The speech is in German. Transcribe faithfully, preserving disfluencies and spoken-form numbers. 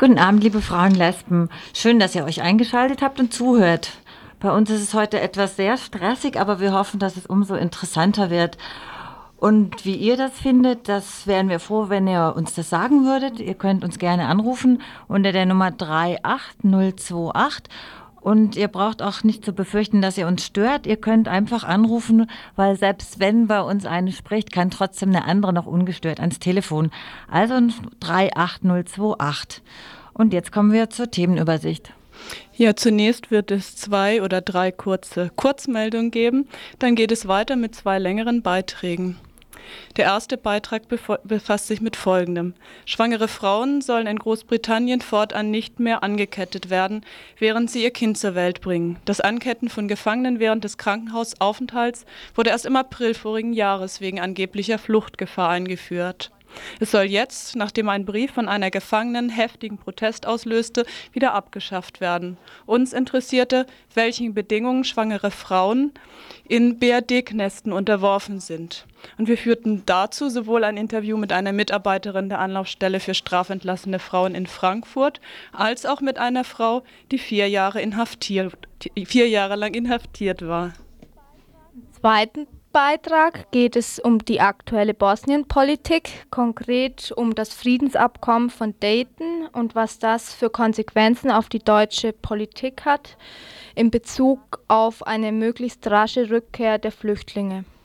Guten Abend, liebe Frauen Lesben. Schön, dass ihr euch eingeschaltet habt und zuhört. Bei uns ist es heute etwas sehr stressig, aber wir hoffen, dass es umso interessanter wird. Und wie ihr das findet, das wären wir froh, wenn ihr uns das sagen würdet. Ihr könnt uns gerne anrufen unter der Nummer drei acht null zwei acht. Und ihr braucht auch nicht zu befürchten, dass ihr uns stört. Ihr könnt einfach anrufen, weil selbst wenn bei uns eine spricht, kann trotzdem eine andere noch ungestört ans Telefon. Also drei acht null zwei acht. Und jetzt kommen wir zur Themenübersicht. Ja, zunächst wird es zwei oder drei kurze Kurzmeldungen geben. Dann geht es weiter mit zwei längeren Beiträgen. Der erste Beitrag befasst sich mit Folgendem. Schwangere Frauen sollen in Großbritannien fortan nicht mehr angekettet werden, während sie ihr Kind zur Welt bringen. Das Anketten von Gefangenen während des Krankenhausaufenthalts wurde erst im April vorigen Jahres wegen angeblicher Fluchtgefahr eingeführt. Es soll jetzt, nachdem ein Brief von einer Gefangenen heftigen Protest auslöste, wieder abgeschafft werden. Uns interessierte, welchen Bedingungen schwangere Frauen in B R D-Knästen unterworfen sind. Und wir führten dazu sowohl ein Interview mit einer Mitarbeiterin der Anlaufstelle für strafentlassene Frauen in Frankfurt, als auch mit einer Frau, die vier Jahre, inhaftiert, vier Jahre lang inhaftiert war. Zweiten Beitrag geht es um die aktuelle Bosnien-Politik, konkret um das Friedensabkommen von Dayton und was das für Konsequenzen auf die deutsche Politik hat in Bezug auf eine möglichst rasche Rückkehr der Flüchtlinge.